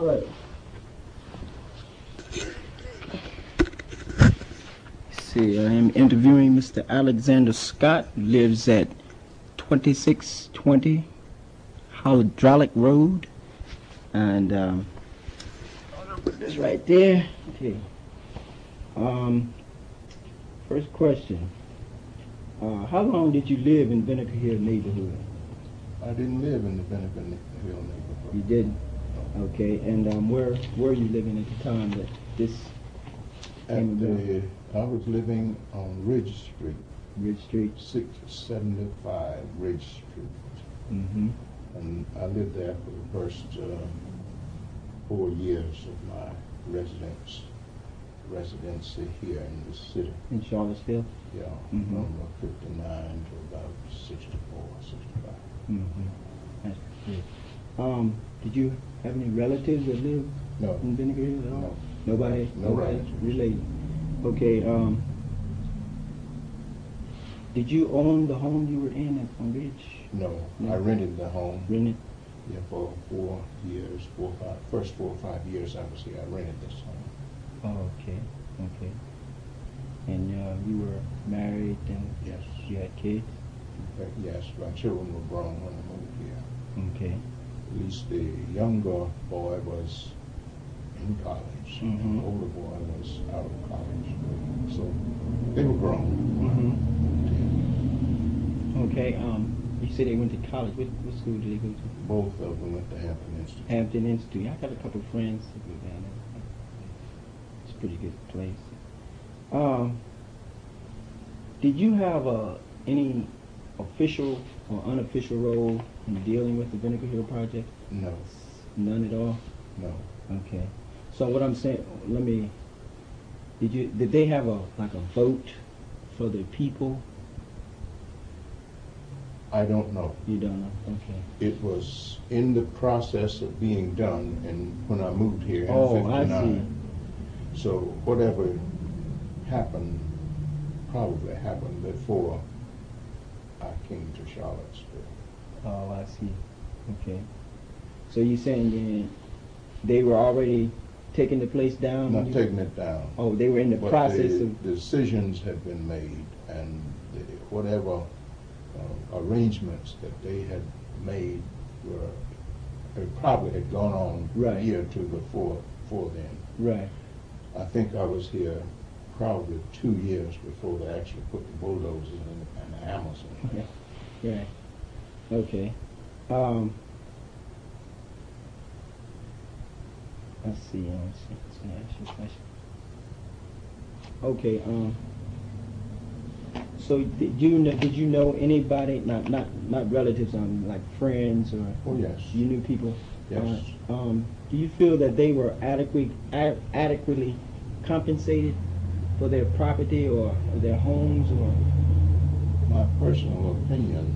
All right. See, I am interviewing Mr. Alexander Scott, who lives at 2620 Hydraulic Road. And I'm gonna put this right there. Okay. First question. How long did you live in Vinegar Hill neighborhood? I didn't live in the Vinegar Hill neighborhood. You didn't? Okay. And where were you living at the time that this came about? I was living on Ridge Street. Ridge Street? 675 Ridge Street. Mm-hmm. And I lived there for the first 4 years of my residency here in the city. In Charlottesville? Yeah, Mm-hmm. from 59 to about 64, 65. Mm-hmm. That's good. Did you have any relatives that lived No. in Vinegar Hill at all? No. Nobody? No Nobody relatives. related. Okay. Did you own the home you were in on Ridge? No, No. I rented the home. Rented? Yeah, for 4 years, first 4 or 5 years I was here, I rented this home. Oh, okay. Okay. And you were married and Yes. you had kids? Yes, my children were grown when I moved here. Okay. At least the younger boy was in college, and Mhm. the older boy was out of college. So they were grown. Mm-hmm. Okay. You said they went to college. What school did they go to? Both of them went to Hampton Institute. Hampton Institute. I got a couple of friends that go down there. It's a pretty good place. Did you have any official or unofficial role in dealing with the Vinegar Hill project? No, None at all? no. Okay. So what I'm saying, did they have a vote for the people? I don't know. You don't know? Okay. It was in the process of being done, and when I moved here in Oh, I 59. So whatever happened probably happened before I came to Charlottesville. Oh, I see. Okay. So you're saying then they were already taking the place down? Not taking it down. Oh, they were in the But process the of... decisions had been made, and whatever arrangements that they had made probably had gone on Right. a year or two before then. Right. I think I was here probably 2 years before they actually put the bulldozers and the hammers in. Yeah. Right. Okay. Let's see. Let me ask you a question. Okay. So did you know anybody? Not relatives. Like friends or. Oh yes. You knew people. Yes. Do you feel that they were adequately compensated for their property or their homes or? My personal opinion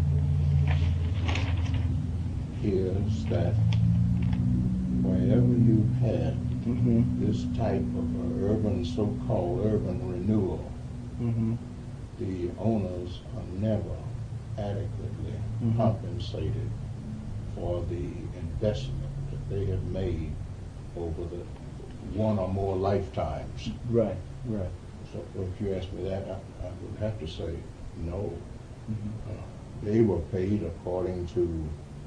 is that wherever you had Mm-hmm. this type of so-called urban renewal, Mm-hmm. the owners are never adequately Mhm. compensated for the investment that they have made over the one or more lifetimes. Right. Right. So if you ask me that, I would have to say no. Mm-hmm. They were paid according to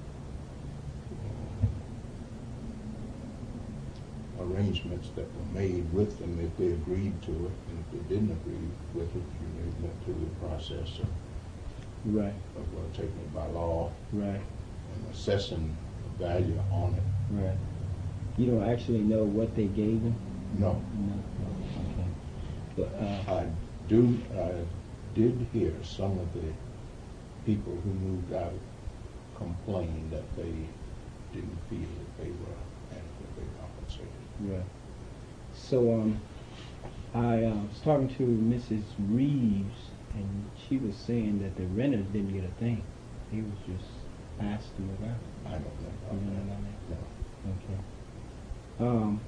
arrangements that were made with them if they agreed to it, and if they didn't agree with it, they went through the process Right. of taking it by law Right. and assessing the value on it. Right. You don't actually know what they gave them? No, No. Okay. But I did hear some of the people who moved out complain that they didn't feel that they were adequately compensated. right. So I was talking to Mrs. Reeves, and she was saying that the renters didn't get a thing. They was just asked to move out. I don't know You about don't know that. about that? No. Okay.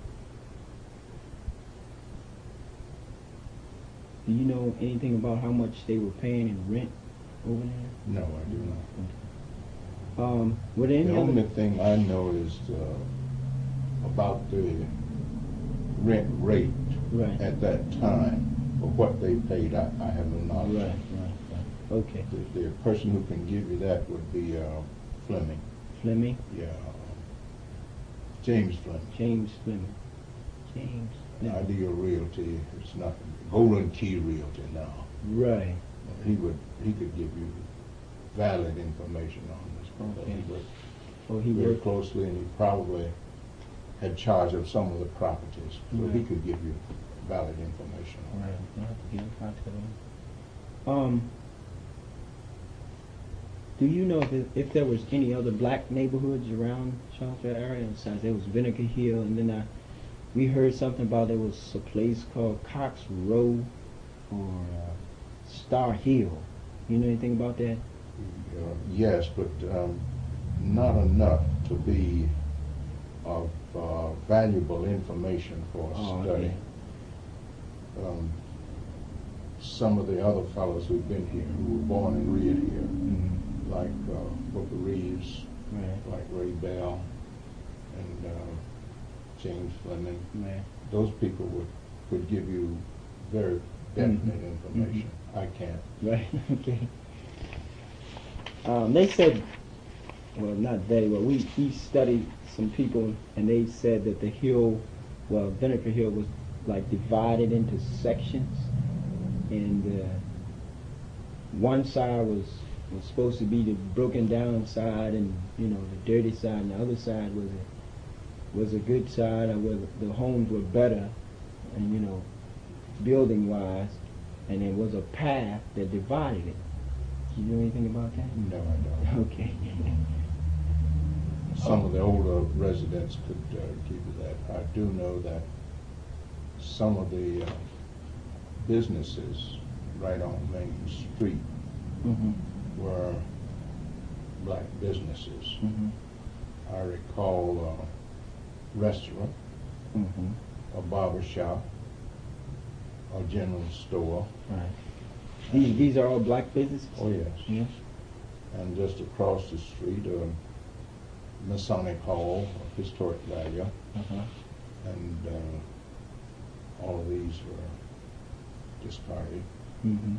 Do you know anything about how much they were paying in rent over there? No, I do not. Were there any The only other? thing I know is about the rent rate Right. at that time, or what they paid, I have no knowledge. Right. Right. Okay. The person who can give you that would be Fleming. Fleming. Yeah, James Fleming. James Fleming. James. Fleming. Ideal Realty. It's not Golden Key Realty now. Right. He could give you valid information on this. Okay. He worked Oh, he very worked. closely, and he probably had charge of some of the properties, so he Right. could give you valid information on Right. that. I'll have to get in contact with him. Do you know if there was any other black neighborhoods around Charlottesville area? Besides, there was Vinegar Hill, and then we heard something about there was a place called Cox Row or Star Hill. You know anything about that? Yes, but not enough to be of valuable information for Oh, study. okay. Some of the other fellows who've been here, who were born and reared here, Mm-hmm. like Booker Reeves, Right. like Ray Bell, and James Fleming, Right. those people would give you very definite Mhm. information. I can't. Right. Okay. They said, well, not they, well, we studied some people, and they said that the hill, well, Vinegar Hill was like divided into sections, and one side was supposed to be the broken down side, and the dirty side, and the other side was a good side, where the homes were better, and building wise, and there was a path that divided it. Do you know anything about that? No, I don't. Okay. Some of the older residents could give you that. I do know that some of the businesses right on Main Street Mm-hmm. were black businesses. Mm-hmm. I recall a restaurant, Mm-hmm. a barber shop, a general store. Right. These are all black businesses? Oh, yes. Yes. And just across the street, Masonic Hall of historic value, Uh-huh. and all of these were discarded. Mm-hmm.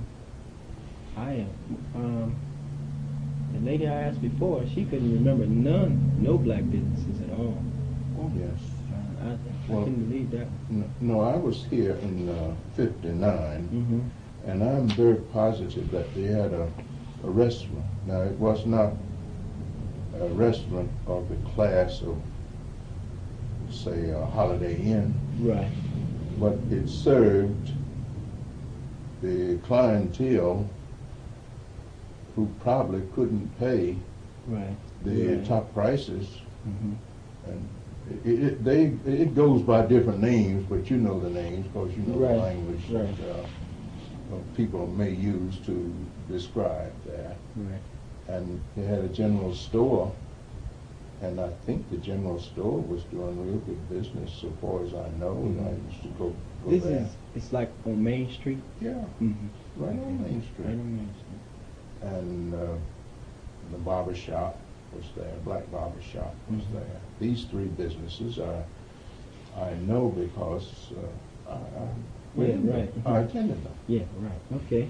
The lady I asked before, she couldn't remember no black businesses at all. Oh, yes. I Well, couldn't believe that. No, I was here in '59, Mm-hmm. and I'm very positive that they had a restaurant. Now, it was not a restaurant of the class of, say, a Holiday Inn, Right. but it served the clientele who probably couldn't pay Right. the Right. top prices. Mm-hmm. And it goes by different names, but you know the names because you know Right. the language Right. that people may use to describe that. Right. And they had a general store, and I think the general store was doing real good business so far as I know. And I used to go This there. it's like on Main Street? Yeah, Mm-hmm. right on Main Street. Right on Main Street. And the barber shop was there, black barber shop was Mhm. there. These three businesses I know because I Yeah, right. I attended them. Yeah, right. Okay.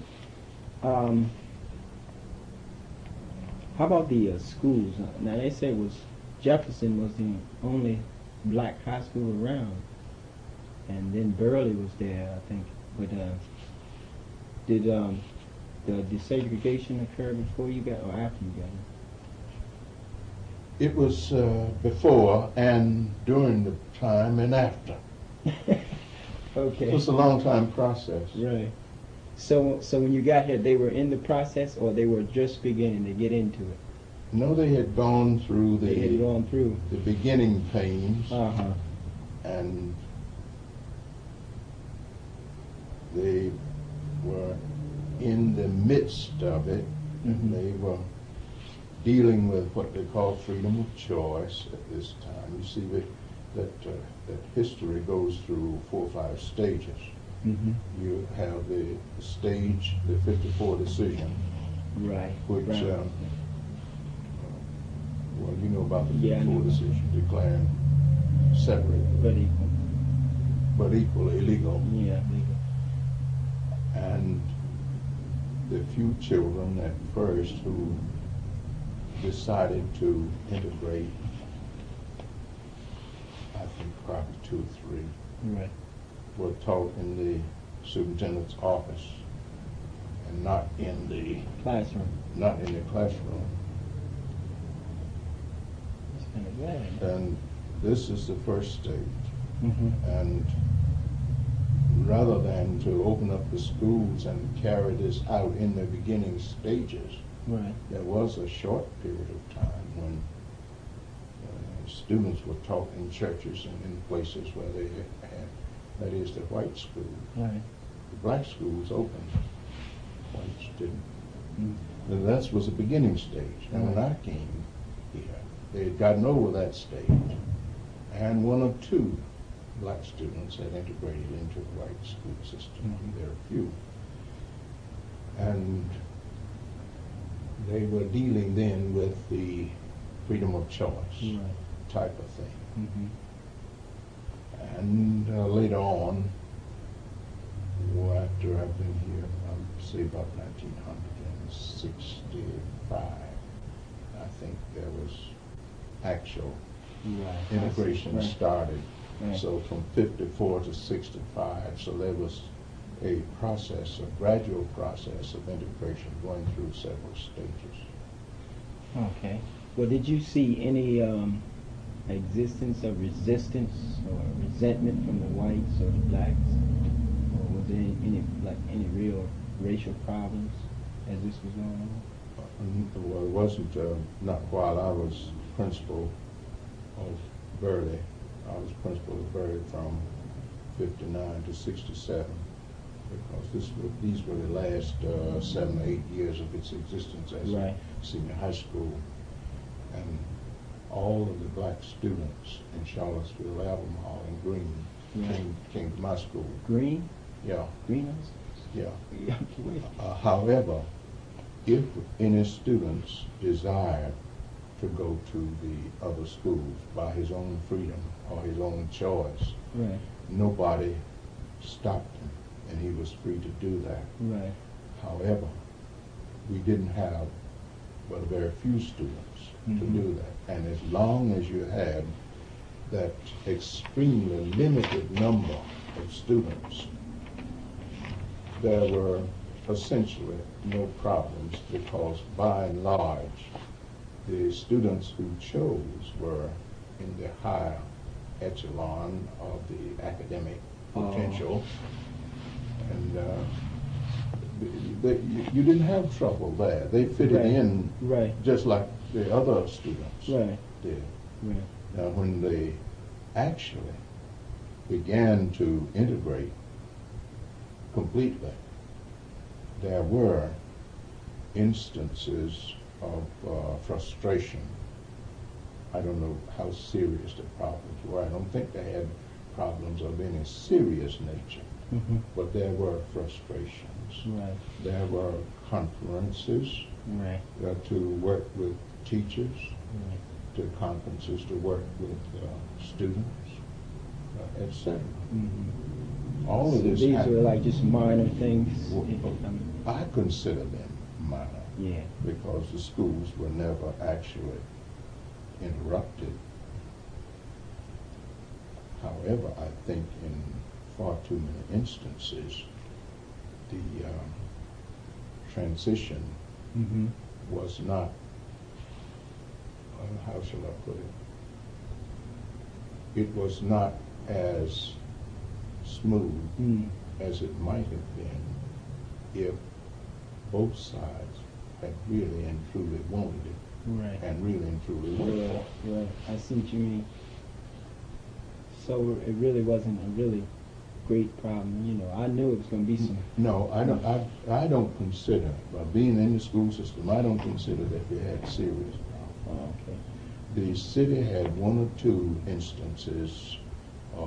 How about the schools? Now they say Jefferson was the only black high school around, and then Burley was there, I think. But did the desegregation occur before you got or after you got It was before and during the time and after. it? Okay. It was a long time process. Right. So when you got here, they were in the process, or they were just beginning to get into it? No, they had gone through They had gone through. the beginning pains, Uh-huh. and they were in the midst of it, and Mhm. they were dealing with what they call freedom of choice at this time. You see that history goes through 4 or 5 stages. Mm-hmm. You have the stage, the 54 decision, Right. which, right. Well, you know about the Yeah, I 54 know. decision declaring separate But equal. but equally legal. Yeah, legal. And the few children at first who decided to integrate, I think probably 2 or 3, Right. were taught in the superintendent's office and not in the Classroom. classroom. That's kind of bad. And this is the first stage. Mm-hmm. And rather than to open up the schools and carry this out in the beginning stages, Right. there was a short period of time when students were taught in churches and in places where they had, that is, the white schools. Right. The black schools opened, whites didn't. Mm-hmm. And that was the beginning stage. And when I came here, they had gotten over that stage, and 1 or 2 black students had integrated into the white school system. Mhm. There are few. And they were dealing then with the freedom of choice Right. type of thing. Mm-hmm. And later on, after I've been here, I'd say about 1965, I think there was actual Right. integration Right. started. Right. So from 54 to 65, so there was a process, a gradual process of integration going through several stages. Okay. Well, did you see any existence of resistance or resentment from the whites or the blacks? Or was there any real racial problems as this was going on? Well, it wasn't, not while I was principal of Burley. I was principal of Burley from 59 to 67, because these were the last 7 or 8 years of its existence as Right. a senior high school. And all of the black students in Charlottesville, Albemarle, and Green Right. came to my school. Green? Yeah, Green house? yeah. Yeah. However, if any students desired to go to the other schools by his own freedom or his own choice, Right. nobody stopped him, and he was free to do that. Right. However, we didn't have but very few students to Mhm. do that. And as long as you had that extremely limited number of students, there were essentially no problems, because by and large, the students who chose were in the higher echelon of the academic potential. And you didn't have trouble there. They fitted Right. in Right. just like the other students Right. did. Right. Now, when they actually began to integrate completely, there were instances of frustration. I don't know how serious the problems were. I don't think they had problems of any serious nature, Mm-hmm. but there were frustrations. Right. There were conferences Right. to work with teachers, Right. to conferences to work with students, etc. Mm-hmm. All of So this these happened. were like just minor things. Well, I mean, I consider them minor, yeah. because the schools were never actually interrupted. However, I think in far too many instances, the transition Mm-hmm. was not, how shall I put it? It was not as smooth Mm. as it might have been if both sides had really and truly wanted it, Right. and really and truly worked for Right. it. Right. I see what you mean. So it really wasn't a really great problem. You know, I knew it was going to be some. No, I don't consider, being in the school system, I don't consider that we had serious problems. Oh, okay. The city had 1 or 2 instances of,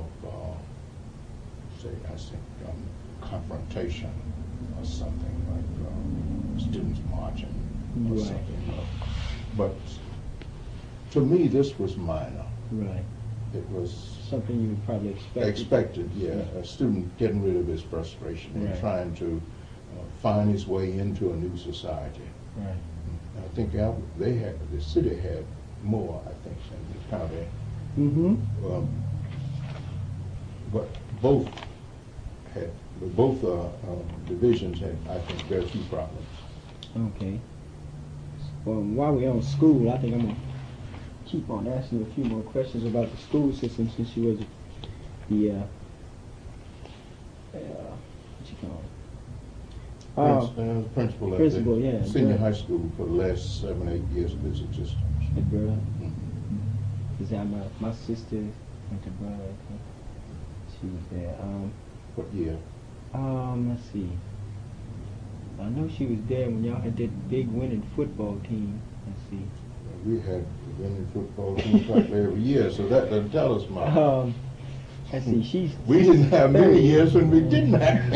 confrontation or something, like students marching or Right. something. But to me, this was minor. Right. it was something you probably expected, yeah. A student getting rid of his frustration and Right. trying to find his way into a new society. Right. I think the city had more, I think, than the county. Mm-hmm. But both divisions had, I think, very few problems. Okay. Well, while we're on school, I think I'm gonna keep on asking you a few more questions about the school system since you was the what you call it? Principal at Principal, the yeah, senior good. high school for the last 7, 8 years of its existence. At Burley. Mhm. Is that my sister went to Burley? Okay. She was there. What year? Let's see. I know she was there when y'all had that big winning football team. Let's see. We had winning football team practically every year, so that doesn't tell us much. Let's see. We didn't have many 30. years when we didn't have.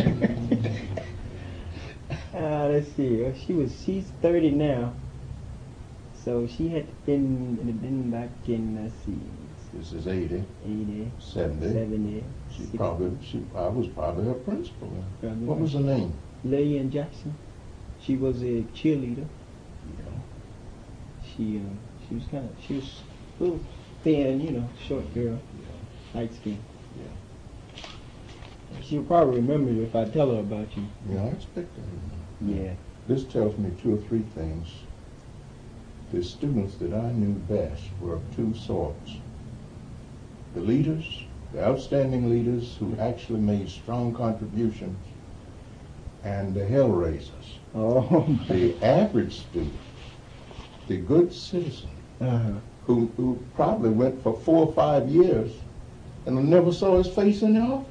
Let's see. She's 30 now. So she had been back in, let's see, This is 80, 80, 70. 70. I was probably her principal. Probably. What was her name? Lillian Jackson. She was a cheerleader. Yeah. She was she was a little thin, short girl, light skin. Yeah. She'll probably remember you if I tell her about you. Yeah, I expect that. Yeah. This tells me 2 or 3 things. The students that I knew best were of 2 sorts. The leaders, the outstanding leaders who actually made strong contributions, and the hellraisers. Oh. The average student, the good citizen, Uh-huh. who probably went for 4 or 5 years and never saw his face in the office.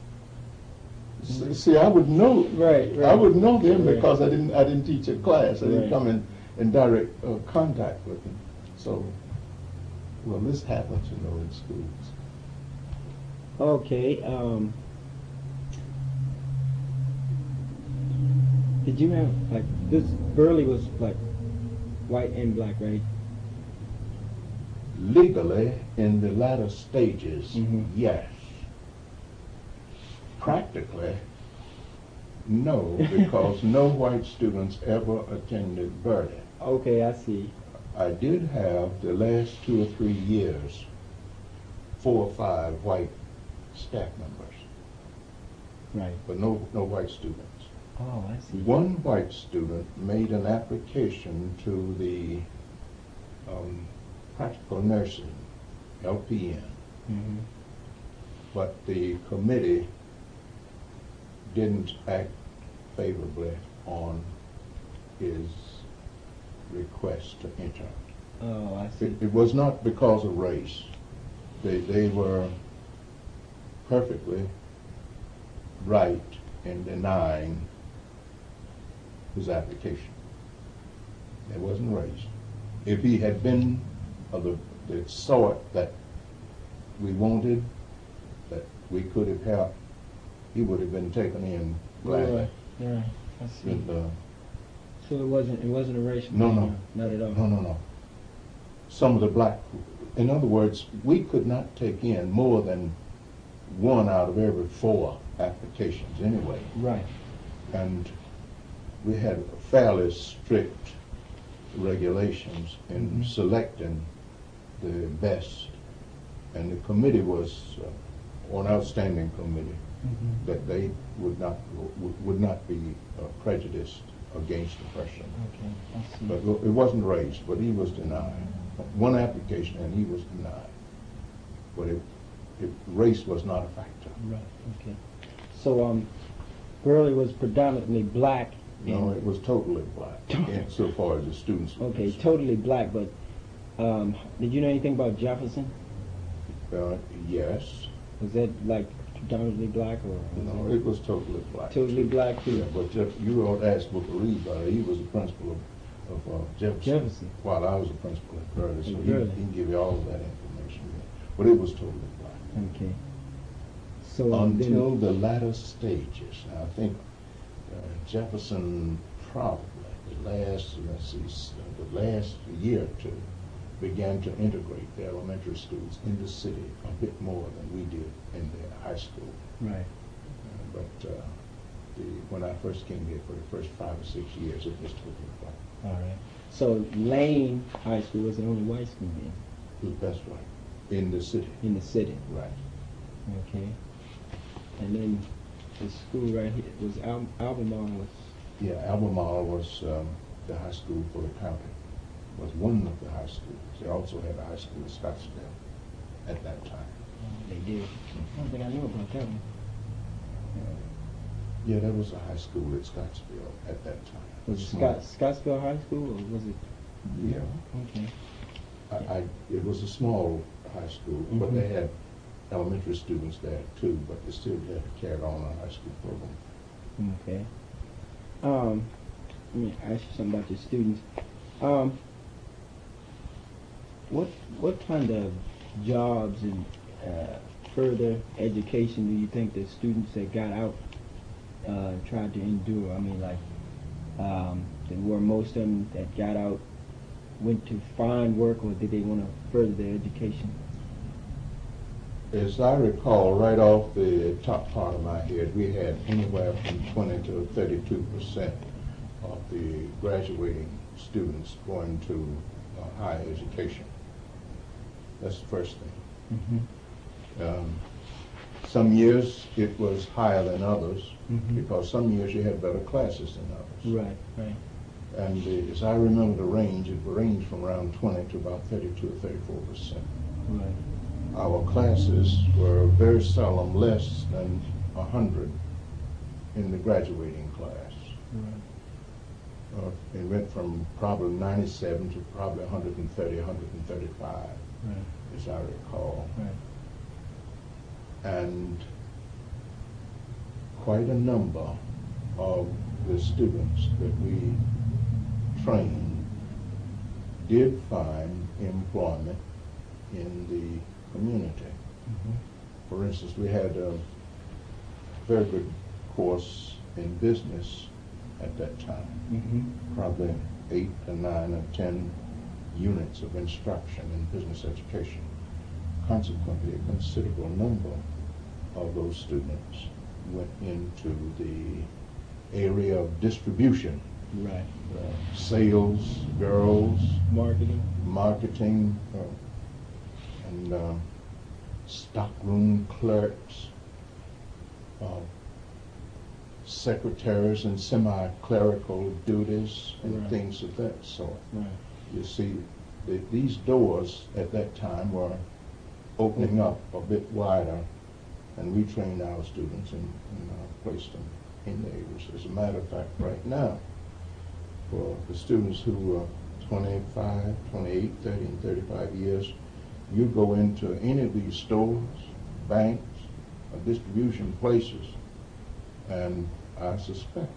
See, I would know. Right. I would know them Right. because I didn't teach a class. I didn't Right. come in direct contact with them. So, well, this happens, in schools. Okay. Did you have this Burley was white and black, right? Legally, in the latter stages, Mhm. yes. Practically, no, because no white students ever attended Burley. Okay, I see. I did have the last 2 or 3 years 4 or 5 white staff members, Right. but no white students. Oh, I see. One white student made an application to the practical nursing, LPN, Mm-hmm. but the committee didn't act favorably on his request to enter. Oh, I see. It was not because of race. They were perfectly right in denying his application. It wasn't race. If he had been of the sort that we wanted, that we could have helped, he would have been taken in gladly. Right. I see. But, So it wasn't a racial No, thing, no. not at all. no. Some of the black, in other words, we could not take in more than 1 out of every 4 applications anyway. Right. And we had fairly strict regulations in Mhm. selecting the best. And the committee was an outstanding committee, Mm-hmm. that they would not be prejudiced against the person. Okay, I see. But it wasn't raised, but he was denied. 1 application and he was denied. But race was not a factor. Right. Okay. So Burley was predominantly black. No, and- it was totally black, so far as the students were Okay, concerned. totally black. But did you know anything about Jefferson? Yes. Was that predominantly black or? No, it was totally black. Totally black too. Yeah, but you ought to ask Booker Reed about it. He was the principal of Jefferson. Jefferson. While I was the principal at Burley, so At he Burley. can give you all of that information. But it was totally black. Okay. So Until then, the latter stages. I think Jefferson probably the last year or 2 began to integrate the elementary schools in the city a bit more than we did in the high school. Right. But when I first came here for the first 5 or 6 years, it was totally black. All right. So Lane High School was the only white school then? That's right. In the city. In the city. Right. Okay. And then the school right here was Albemarle was. Yeah, Albemarle was the high school for the county. Was one of the high schools. They also had a high school in Scottsdale at that time. They did. I don't think I knew about that one. Yeah, there was a high school at Scottsdale at that time. Was it Small. Scottsville High School or was it? Yeah. Okay. It was a small high school, but they had elementary students there too, but they still had to carry on a high school program. Okay. Let me ask you something about your students. What kind of jobs and further education do you think the students that got out tried to endure? I mean, like, were most of them that got out went to find work, or did they want to further their education? As I recall, right off the top part of my head, we had anywhere from 20 to 32% of the graduating students going to higher education. That's the first thing. Some years it was higher than others because some years you had better classes than others. Right, right. And as I remember the range, it ranged from around 20 to about 32 or 34%. Right. Our classes were very seldom less than 100 in the graduating class. Right. It went from probably 97 to probably 130, 135, Right. as I recall. Right. And quite a number of the students that we trained did find employment in the community. For instance, we had a very good course in business at that time, probably 8 or 9 or 10 units of instruction in business education. Consequently, a considerable number of those students went into the area of distribution, Right. sales, girls, Marketing. and stockroom clerks, secretaries and semi-clerical duties, and Right. things of that sort. Right. You see, these doors at that time were opening up a bit wider, and we trained our students and placed them in the areas. As a matter of fact, right now, for the students who are 25, 28, 30, and 35 years, you go into any of these stores, banks, or distribution places, and I suspect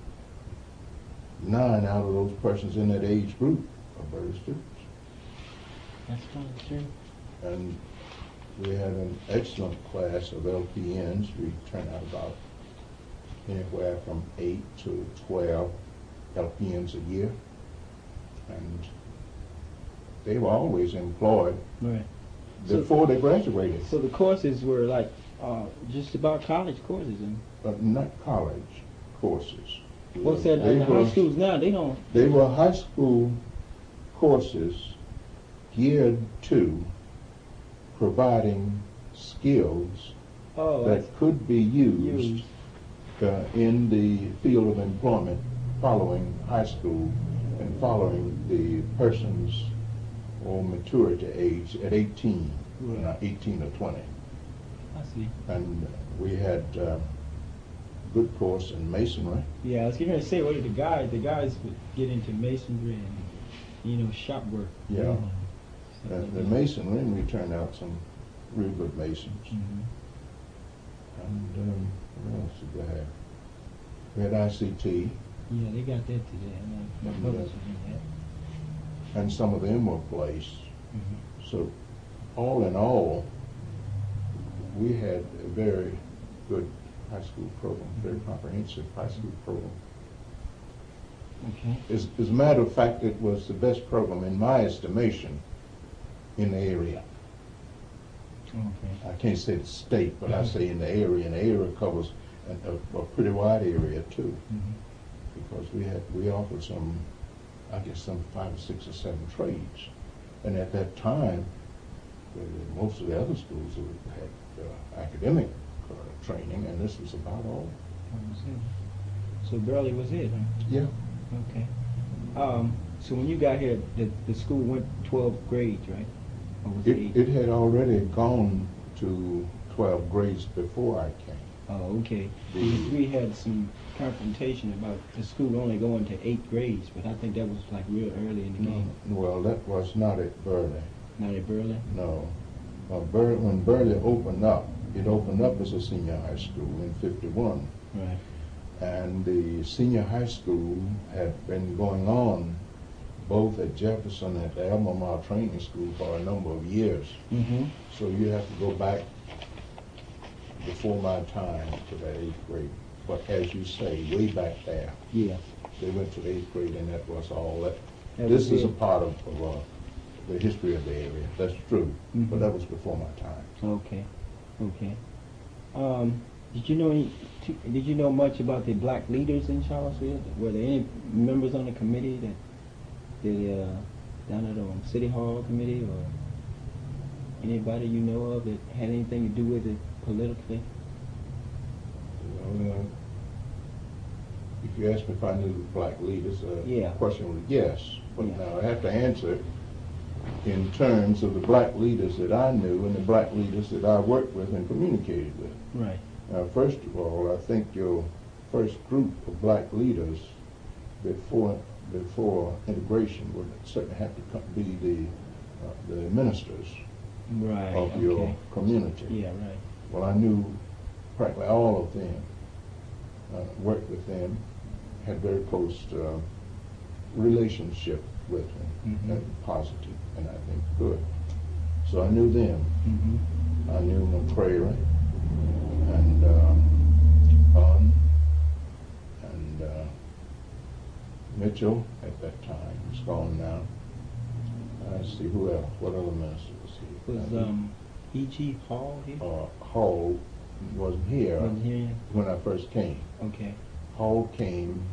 9 out of those persons in that age group are Burley students. That's probably true. And we had an excellent class of LPNs. We turned out about anywhere from 8 to 12 LPNs a year. And they were always employed Right. before they graduated. So the courses were like just about college courses, and But not college courses. what's that? They The were- high schools now they don't. They were high school courses geared to providing skills Oh, that could be used in the field of employment following high school and following the person's or maturity age at 18, Right. 18 or 20. I see. And we had good course in masonry. Yeah, I was going to say, what are the guys? The guys would get into masonry and shop work. Yeah. Stuff like The that. masonry, and we turned out some real good masons. Mhm. And what else did we have? We had ICT, Yeah, they got that today. My Mhm. brothers were in that. and some of them were placed. Mhm. So, all in all, we had a very good high school program, very comprehensive high school program. Okay. As a matter of fact, it was the best program, in my estimation, in the area. Okay. I can't say the state, but I say in the area, and the area covers a pretty wide area too, because we offered some, I guess, some 5 or 6 or 7 trades, and at that time, most of the other schools had academic training, and this was about all. So Burley was it, huh? Yeah. Okay. So when you got here, the school went 12 grades, right? Or was it 8? It had already gone to 12 grades before I came. Oh, okay. We had some confrontation about the school only going to 8 grades, but I think that was like real early in the game. Well, that was not at Burley. Not at Burley? No. When Burley opened up, it opened up as a senior high school in '51. Right. And the senior high school had been going on both at Jefferson and at the Alma Mater Training School for a number of years. Mm-hmm. So you have to go back before my time to that 8th grade. But as you say, way back there, Yeah. they went to the 8th grade, and that was all that. That This was is a it. part of the history of the area. That's true, Mhm. but that was before my time. Okay. Okay. Did you know much about the black leaders in Charlottesville? Were there any members on the committee down at the City Hall committee, or anybody you know of that had anything to do with it politically? If you ask me if I knew the black leaders, Yeah. the question was yes. But Yeah. now I have to answer it in terms of the black leaders that I knew and the black leaders that I worked with and communicated with. Right. First of all, I think your first group of black leaders before integration would certainly have to be the ministers Right. of your Okay. community. Yeah. Right. Well, I knew practically all of them, worked with them, had very close relationship with them, Mhm. and positive, and I think good. So I knew them. Mm-hmm. I knew McCrary and Hunn and Mitchell at that time. He's gone now. Let's see, who else? What other minister was here? Was E.G. Hall here? Hall wasn't here Wasn't here yet? when I first came. Okay. Hall came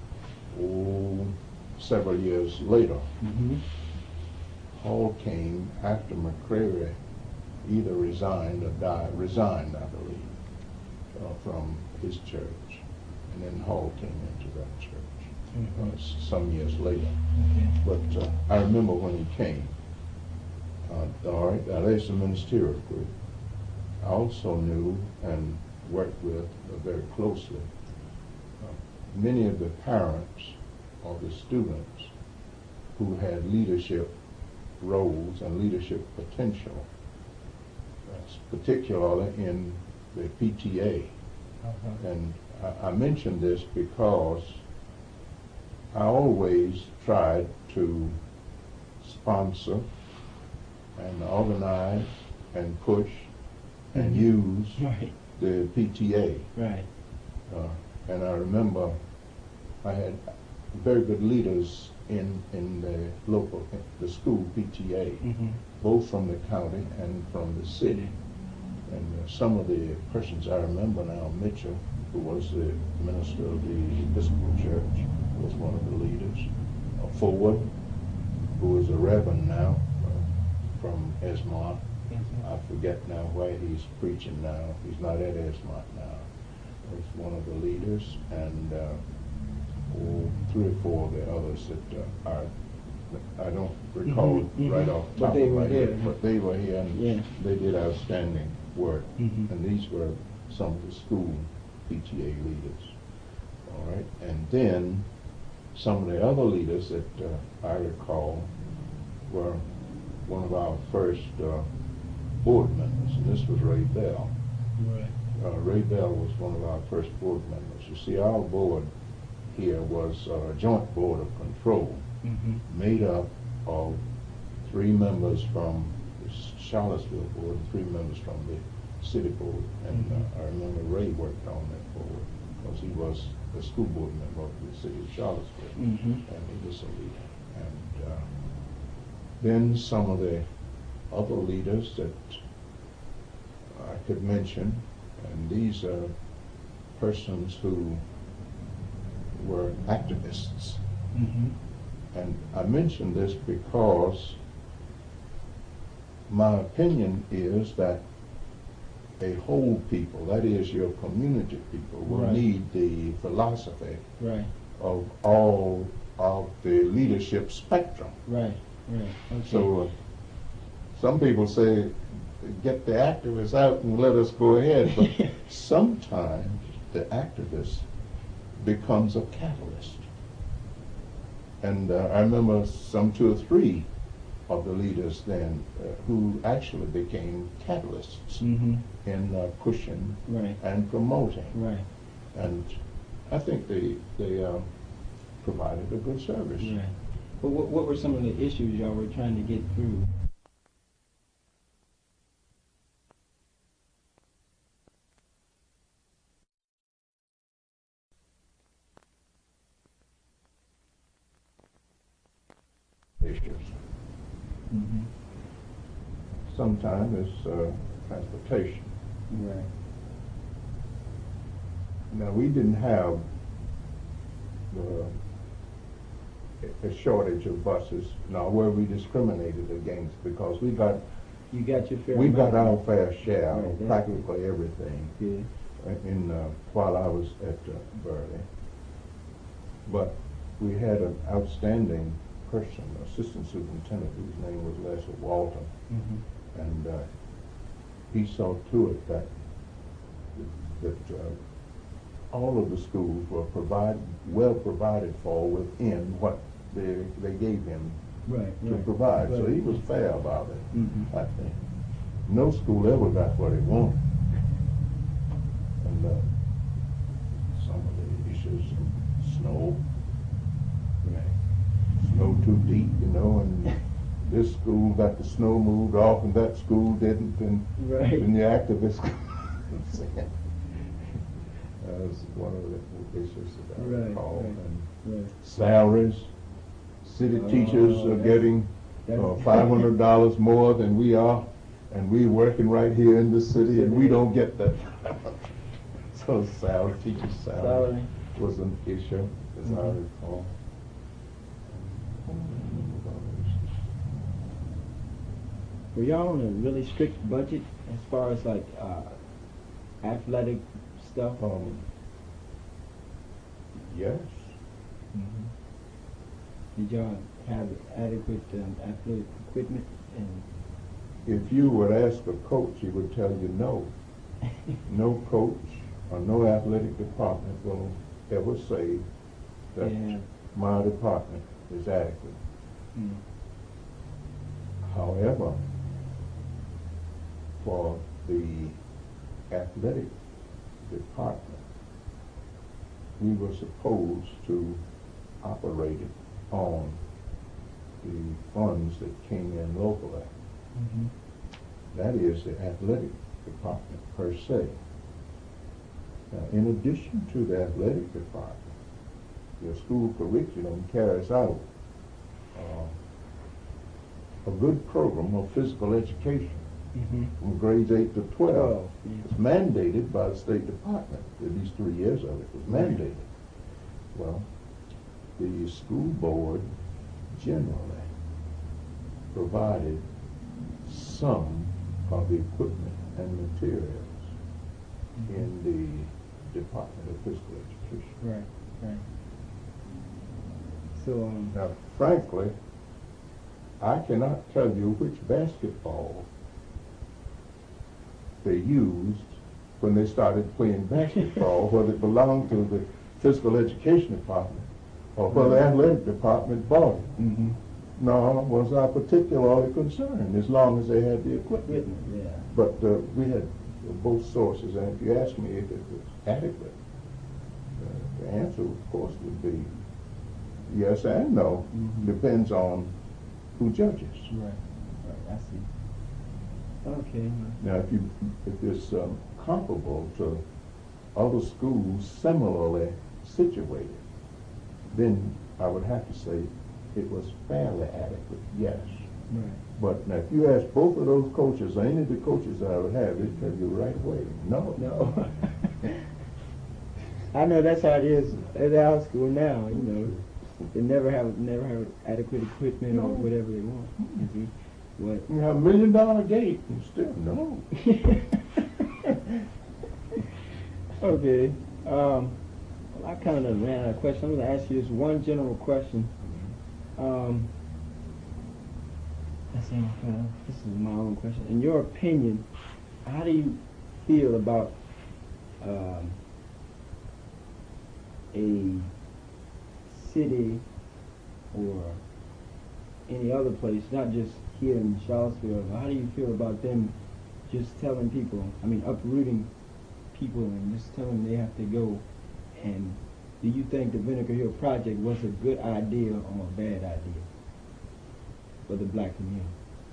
several years later. Mm-hmm. Hall came after McCrary either resigned or died. Resigned, I believe, from his church, and then Hall came into that church some years later. Okay. But I remember when he came. All right, now there's the ministerial group. I also knew and worked with very closely many of the parents of the students who had leadership roles and leadership potential, particularly in the PTA. Uh-huh. And I mention this because I always tried to sponsor and organize and push and use Right. the PTA. Right. And I remember I had very good leaders in the school PTA, Mm-hmm. both from the county and from the city. And some of the persons I remember now, Mitchell, who was the minister of the Episcopal Church, was one of the leaders. Forward, who is a reverend now from Esmont. I forget now where he's preaching now. He's not at Esmont now. He's one of the leaders, and 3 or 4 of the others that I don't recall right off the But top they of my were head, there. but they were here, and Yeah. they did outstanding work. Mhm. And these were some of the school PTA leaders. All right, and then some of the other leaders that I recall were one of our first board members, and this was Ray Bell. Right. Ray Bell was one of our first board members. You see, our board here was a joint board of control, Mm-hmm. made up of 3 members from the Charlottesville board and 3 members from the city board. And I remember Ray worked on that board because he was a school board member of the city of Charlottesville, Mm-hmm. and he was a leader. And then some of the other leaders that I could mention, and these are persons who were activists. Mm-hmm. And I mention this because my opinion is that a whole people, that is your community people, will Right. need the philosophy Right. of all of the leadership spectrum. Right. Right. Okay. So some people say, get the activists out and let us go ahead, but sometimes the activist becomes a catalyst. And I remember some 2 or 3 of the leaders then who actually became catalysts Mm-hmm. in pushing Right. and promoting. Right. And I think they provided a good service. Right. But what were some of the issues y'all were trying to get through? Issues. Mm-hmm. Sometimes it's transportation. Right. Now, we didn't have a shortage of buses. Now, where we discriminated against, because we got You got your fair we got amount. our fair share Right, of that's practically everything Good. in while I was at Burley. But we had an outstanding person, assistant superintendent, whose name was Leslie Walton, Mm-hmm. and he saw to it that all of the schools were well provided for within what they gave him Right. to Right. provide. So Right. he was fair about it, Mm-hmm. I think. No school ever got what it wanted. And some of the issues, snow, snow too deep, and this school got the snow moved off and that school didn't, and Right. the activists that was one of the issues that I Right, recall. right. And Right. salaries, city teachers are getting that's- $500 more than we are, and we working right here in the city, and we don't get that. So teacher salary was an issue, as I Mhm. recall. Were y'all on a really strict budget as far as like athletic stuff? Yes. Mm-hmm. Did y'all have adequate athletic equipment? And If you would ask a coach, he would tell you no. No coach or no athletic department will ever say that Yeah. my department is adequate. Mm. However, for the athletic department, we were supposed to operate it on the funds that came in locally. Mm-hmm. That is the athletic department per se. Now, in addition to the athletic department, your school curriculum carries out a good program of physical education Mm-hmm. from grades 8 to 12. Yeah. It's mandated by the State Department. At least 3 years of it was mandated. Well, the school board generally provided some of the equipment and materials in the Department of Physical Education. Right. Right. So Now, frankly, I cannot tell you which basketball they used when they started playing basketball, whether it belonged to the physical education department or whether the athletic department bought it. Mm-hmm. Nor was I particularly concerned as long as they had the equipment. Yeah. But we had both sources, and if you ask me if it was adequate, the answer, of course, would be yes and no. Mhm. Depends on who judges. Right. Right. I see. Okay. Now, if it's comparable to other schools similarly situated, then I would have to say it was fairly adequate, yes. Right. But now, if you ask both of those coaches, or any of the coaches I would have, they'd tell you right away, no. No. I know that's how it is at our school now. You know, they never have adequate equipment or whatever they want. Mm-hmm. What? You have $1 million gate and still no. Okay. Well, I kind of ran out of questions. I'm going to ask you this one general question. Let's see, this is my own question. In your opinion, how do you feel about a city or any other place, not just here in Charlottesville, but how do you feel about them just telling people, uprooting people and just telling them they have to go? And do you think the Vinegar Hill Project was a good idea or a bad idea for the black community?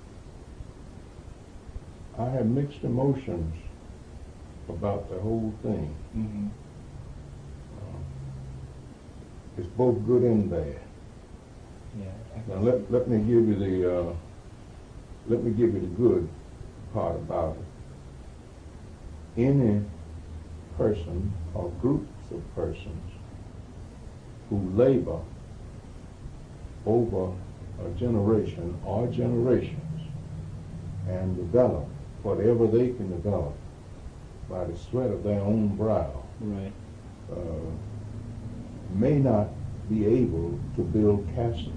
I have mixed emotions about the whole thing. Mm-hmm. It's both good and bad. Yeah. Now let me give you the good part about it. Any person or groups of persons who labor over a generation or generations and develop whatever they can develop by the sweat of their own brow, Right. May not be able to build castles.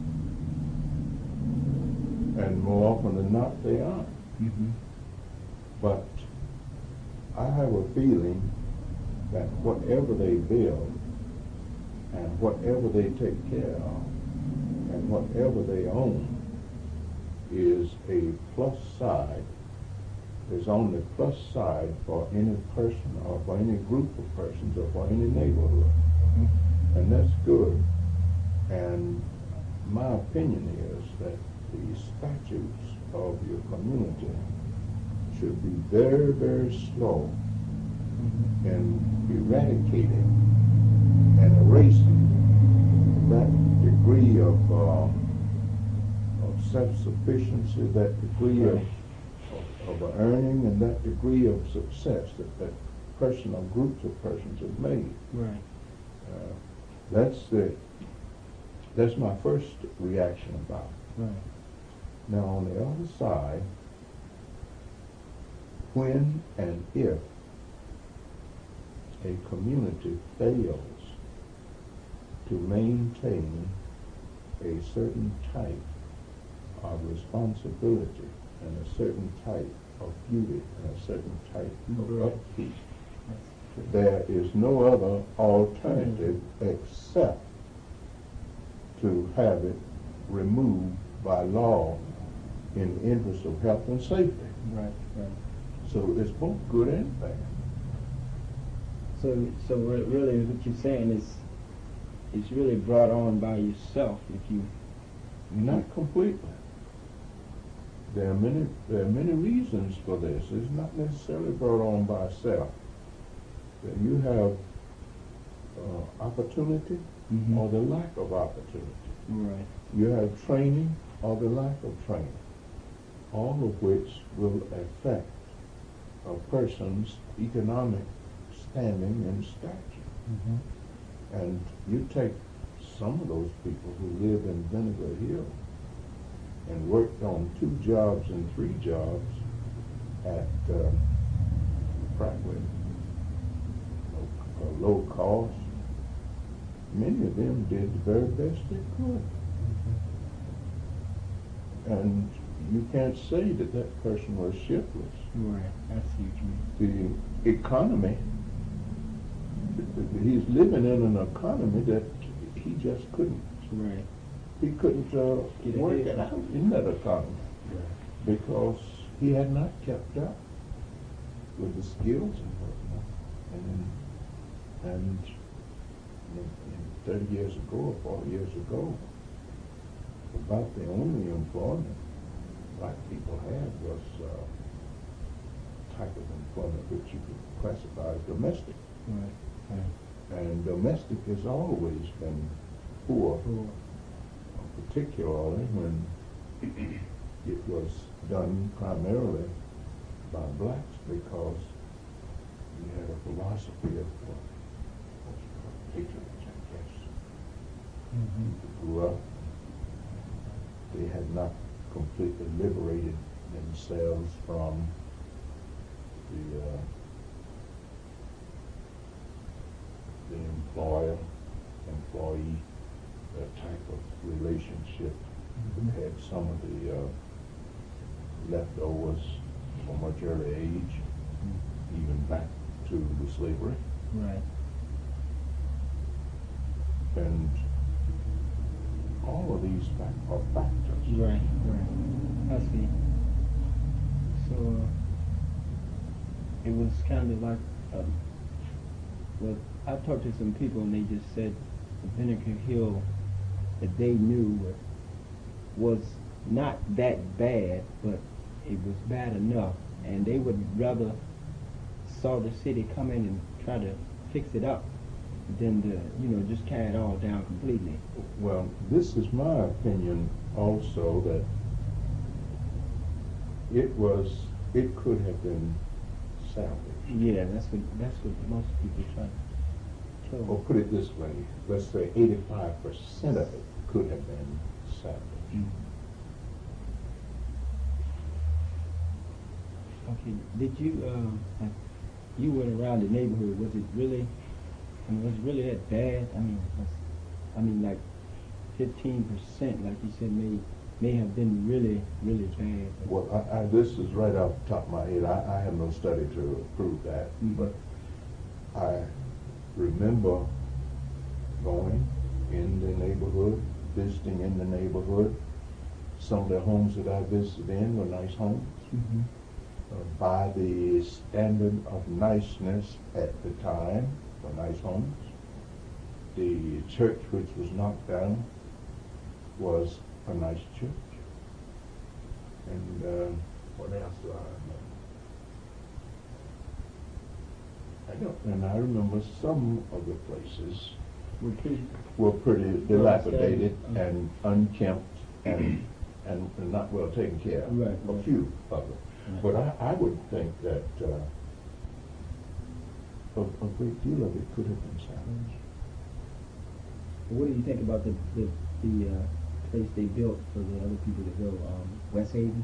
And more often than not, they aren't. Mm-hmm. But I have a feeling that whatever they build and whatever they take care of and whatever they own is a plus side, is on the plus side for any person or for any group of persons or for any neighborhood. Mm-hmm. And that's good. And my opinion is that the statutes of your community should be very, very slow Mm-hmm. in eradicating and erasing that degree of self-sufficiency, that degree of earning, and that degree of success that person or groups of persons have made. Right. That's my first reaction about it. Right. Now, on the other side, when and if a community fails to maintain a certain type of responsibility and a certain type of beauty and a certain type of Right. upkeep, there is no other alternative except to have it removed by law in the interest of health and safety. Right. Right. So it's both good and bad. So really, what you're saying is, it's really brought on by yourself. If you Not completely. There are many reasons for this. It's not necessarily brought on by self. That you have opportunity Mm-hmm. or the lack of opportunity. Right. You have training or the lack of training, all of which will affect a person's economic standing and stature. Mm-hmm. And you take some of those people who live in Vinegar Hill and worked on 2 jobs and 3 jobs at practically a low cost. Many of them did the very best they could. And you can't say that that person was shiftless. Right. I see what you mean. The economy, he's living in an economy that he just couldn't. Right. He couldn't work ahead. it out in that economy because he had not kept up with the skills and whatnot. And 30 years ago or 40 years ago, about the only employment black people had was type of employment which you could classify as domestic. Right. Right. And domestic has always been poor, Cool. particularly when it was done primarily by blacks because we had a philosophy of what's called patronage, I guess. People grew up, they had not completely liberated themselves from the employer-employee type of relationship. We had some of the leftovers from much early age, even back to the slavery. Right. And all of these are factors. Right. I see. So it was kind of like, well, I talked to some people and they just said the Vinegar Hill that they knew was not that bad, but it was bad enough, and they would rather saw the city come in and try to fix it up than to, just tear it all down completely. Well, this is my opinion also, that it could have been salvaged. Yeah, that's what most people try to tell. Or put it this way, let's say 85% of it could have been salvaged. Okay, did you, you went around the neighborhood, was it really that bad? I mean, like 15%, like you said, may have been really, really bad. Well, this is right off the top of my head. I have no study to prove that, but I remember going in the neighborhood, visiting in the neighborhood. Some of the homes that I visited in were nice homes. By the standard of niceness at the time, were nice homes. The church which was knocked down was a nice church. And what else do I remember? And I remember some of the places were pretty dilapidated and unkempt and not well taken care of. Right. A few of them. But I would think that a great deal of it could have been salvaged. What do you think about the place they built for the other people to go, West Haven?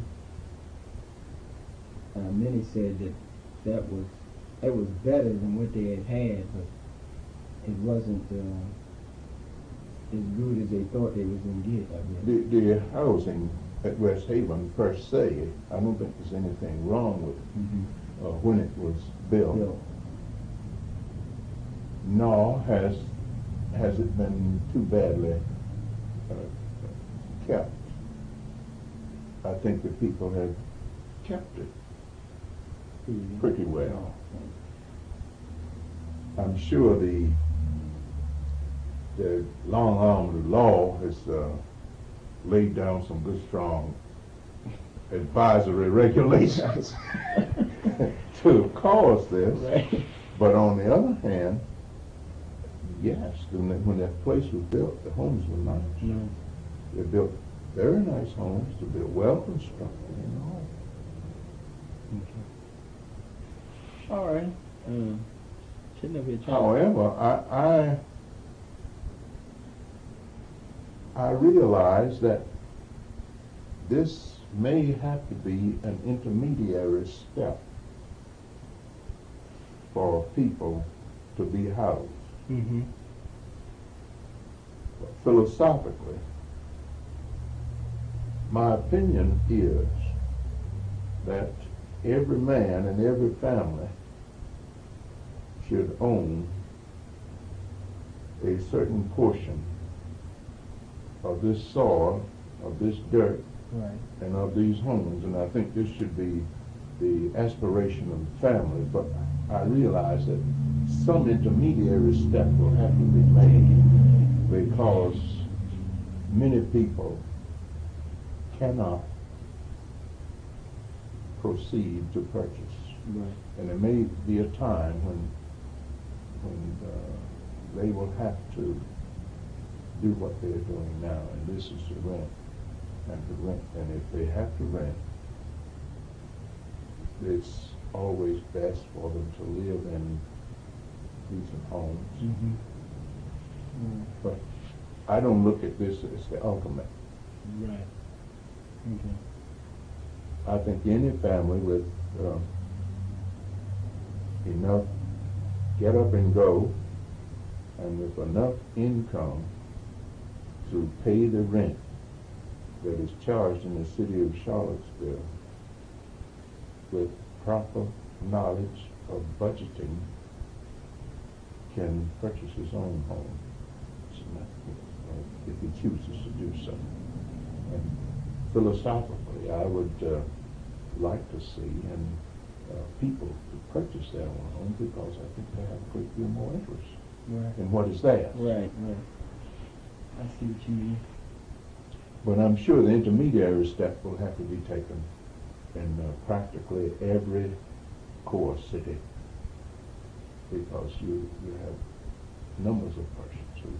Many said that was better than what they had, but it wasn't as good as they thought they was going to get, I guess. The housing at West Haven per se, I don't think there's anything wrong with it when it was built. Nor has it been too badly kept. I think the people have kept it pretty well. I'm sure the long arm of the law has laid down some good strong advisory regulations to cause this. Right. But on the other hand, yes, when that place was built, the homes were nice. They built very nice homes, to build well constructed and all. Okay. All right. Shouldn't have been. However, I realize that this may have to be an intermediary step for people to be housed. Philosophically, my opinion is that every man and every family should own a certain portion of this soil, of this dirt, and of these homes. And I think this should be the aspiration of the family. But I realize that some intermediary step will have to be made, because many people cannot proceed to purchase. And there may be a time when they will have to do what they're doing now, and this is to rent. and to rent. And if they have to rent, it's always best for them to live in decent homes. Mm-hmm. But I don't look at this as the ultimate. Right. Okay. I think any family with enough get up and go and with enough income to pay the rent that is charged in the city of Charlottesville with proper knowledge of budgeting can purchase his own home if he chooses to do so. And philosophically, I would like to see people to purchase their own home because I think they have a great deal more interest Right. in what is theirs. Right. Right. I see what you mean. But I'm sure the intermediary step will have to be taken in practically every core city because you have numbers of persons who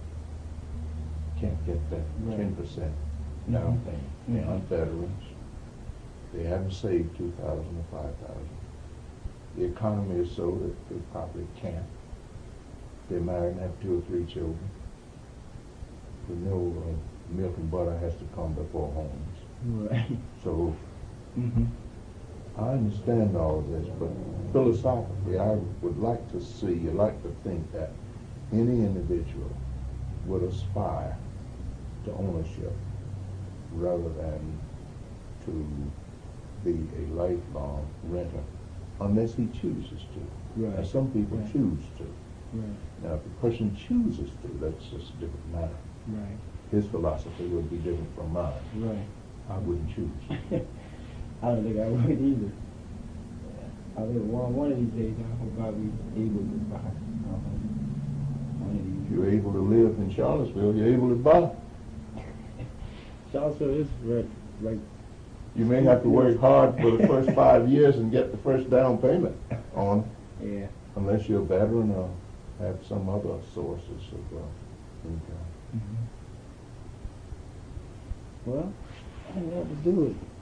can't get that Right. 10% down payment. They Mhm. aren't veterans. They haven't saved $2,000 or $5,000. The economy is so that they probably can't. They're married and have 2 or 3 children. We know milk and butter has to come before homes. Right. So Mm-hmm. I understand all of this, but philosophically, I would like to see, like to think that any individual would aspire to ownership rather than to be a lifelong renter, unless he chooses to. Right. Now, some people Right. choose to. Right. Now, if a person chooses to, that's just a different matter. Right. His philosophy would be different from mine. Right. I wouldn't choose. I don't think I would either. I think one of these days I hope I'll be able to buy a home. One of these. If you're able to live in Charlottesville, you're able to buy. Charlottesville is right, like. You may have to work hard for the first 5 years and get the first down payment on, Yeah. unless you're a veteran or have some other sources of income. Mm-hmm. Well, I think that would do it.